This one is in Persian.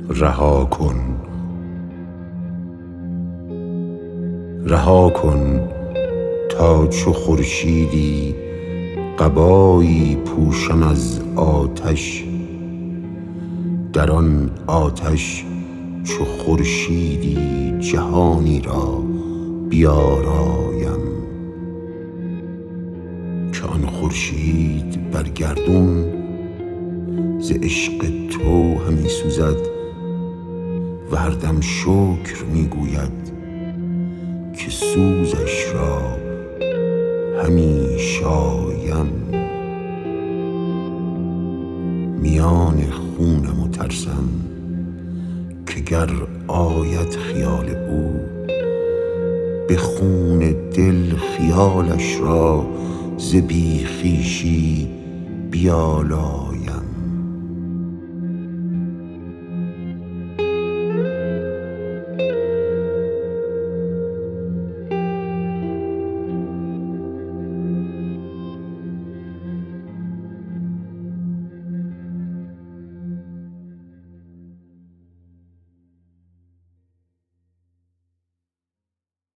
رها کن، رها کن تا چو خورشیدی قبایی پوشم از آتش، در آن آتش چو خورشیدی جهانی را بیارایم، که آن خورشید بر گردون ز عشق تو همی سوزد و هر دم شکر می گوید که سوزش را همی شایم. میان خونم و ترسم که گر آید خیال او، به خون دل خیالش را ز بی خویشی بیالایم.